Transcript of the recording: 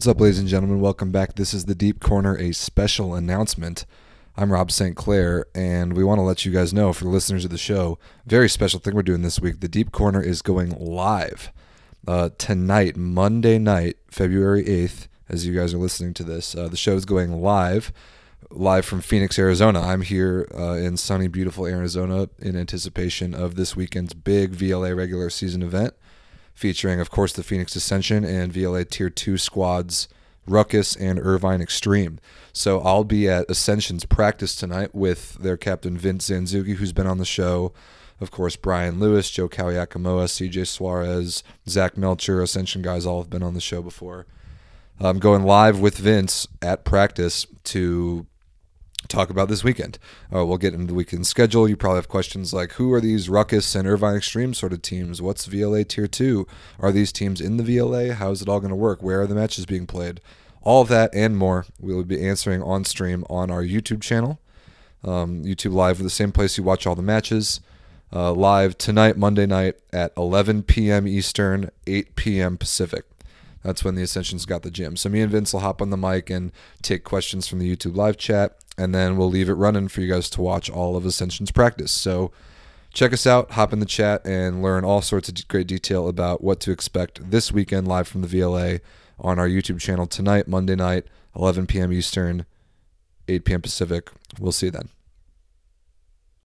What's up, ladies and gentlemen? Welcome back. This is the Deep Corner, a special announcement. I'm Rob St. Clair, and we want to let you guys know, for the listeners of the show, very special thing we're doing this week. The Deep Corner is going live tonight, Monday night, February 8th, as you guys are listening to this. The show is going live from Phoenix, Arizona. I'm here in sunny, beautiful Arizona in anticipation of this weekend's big VLA regular season event, featuring, of course, the Phoenix Ascension and VLA Tier 2 squads Ruckus and Irvine Extreme. So I'll be at Ascension's practice tonight with their captain Vince Zanzuki, who's been on the show. Of course, Brian Lewis, Joe Kawiakamoa, CJ Suarez, Zach Melcher, Ascension guys all have been on the show before. I'm going live with Vince at practice to talk about this weekend. We'll get into the weekend schedule. You probably have questions like, who are these Ruckus and Irvine Extreme sort of teams? What's VLA Tier 2? Are these teams in the VLA? How is it all going to work? Where are the matches being played? All of that and more we will be answering on stream on our YouTube channel. YouTube Live, the same place you watch all the matches. Live tonight, Monday night at 11 p.m. Eastern, 8 p.m. Pacific. That's when the Ascension's got the gym. So me and Vince will hop on the mic and take questions from the YouTube live chat, and then we'll leave it running for you guys to watch all of Ascension's practice. So check us out, hop in the chat, and learn all sorts of great detail about what to expect this weekend live from the VLA on our YouTube channel tonight, Monday night, 11 p.m. Eastern, 8 p.m. Pacific. We'll see you then.